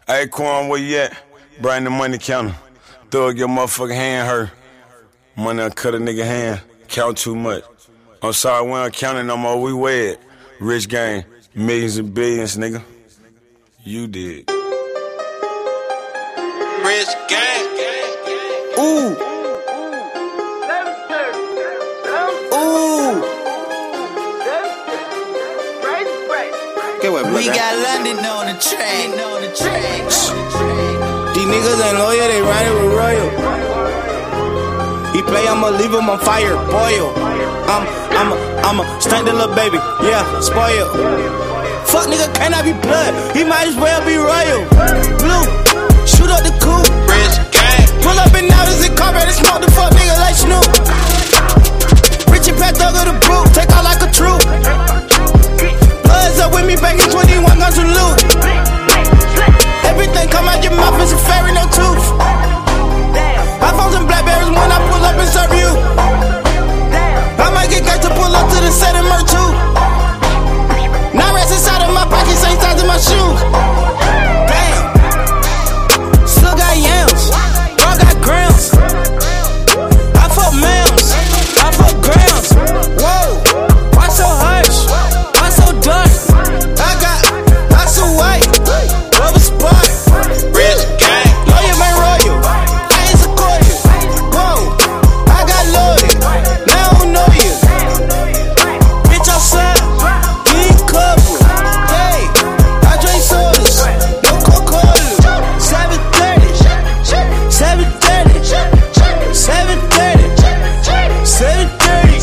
Hey, Quan, where you at? Bring the money counter. Thug your motherfucking hand hurt. Money done cut a nigga hand. Count too much. I'm sorry, we don't count it no more. We weigh it. Rich gang. Millions and billions, nigga. You did. Rich gang. Ooh. Ooh. We got London on the track. These niggas ain't loyal, they riding with Royal. He play, I'ma leave him on fire, boil. I'm a stank the little baby, yeah, spoil. Fuck nigga, can I be blood? He might as well be royal. Blue, shoot up the coupe. Rich gang. Pull up and out as it car ready, smoke the fuck nigga like Snoop. Richie Pat Thug of the brew, take out like a troop. Bloods up with me, back in 21 guns to loot. Everything come out your mouth is a fairy, no tooth. iPhones and Blackberries when I pull up and serve you. I might get guys to pull up to the set and merch too. Now rest inside of my pockets, same size as my shoes. Damn, still got yams, bro got grams. I fuck mams, I fuck grams. Whoa, why so harsh? Why so dark? I so white, rubber spot. Rich gang. Lawyer man royal, I ain't Sequoia. Whoa, I got loaded, now I don't know you. Bitch outside, we ain't couple. Hey, I drink sodas, no Coca-Cola. 730, 730, 730, 730,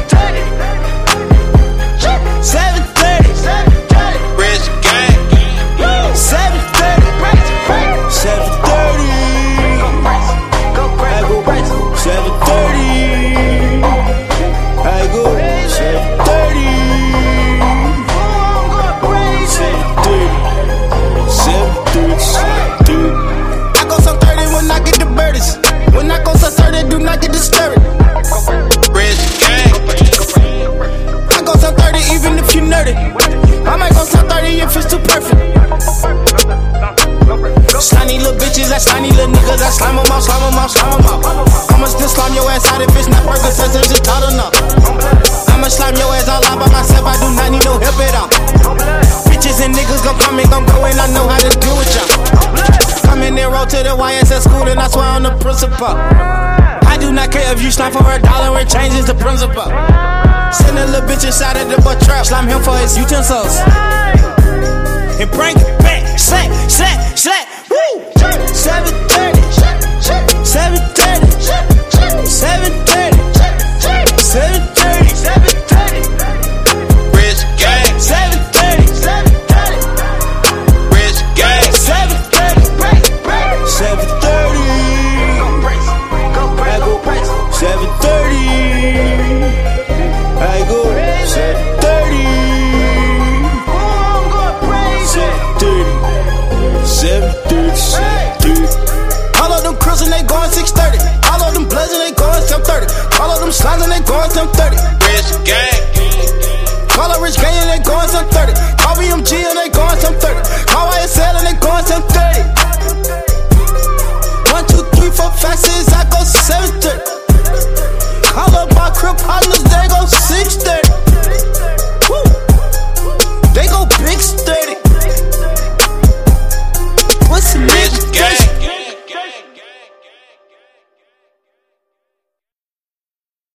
730, 730. Rich gang. 730, 730. I go 730. I go 730. 730. I go some 30 when I get the birdies. When I go some 30, do not get disturbed. Rich gang. I go some 30 even if you nerdy. I might go some 30 if it's too perfect. Slimy little bitches, I slimy little niggas, I slime them out, slime them out, slime them out. I'ma still slime your ass out if it's not burger, since it's just taught enough. I'ma slime your ass all out by myself, I do not need no help at all. Bitches and niggas gon' come and gon' go and I know how to deal with y'all. Come in and roll to the YSS school and I swear I'm the principal. I do not care if you slime for $1 and changes the principal. Send a little bitch inside of the butt trap, slime him for his utensils. And bring it back, slack, slack, slack, woo! 730, 730, 730, 730, 730. Rich gang. 730, 730. Rich gang. 730, 730. I go 730. I go 730. 730. All of them cruising, they going 630. All of them bloods and they going 730. All of them slimes and they going 730. Rich gang. Call a rich gang and they going 730. Call BMG and they going 730. Call YSL and they going 730. 1, 2, 3, 4, 5, 6, I go 730. Call up my crib partners, they go 630. Woo. They go big sturdy. What's the Rich gang.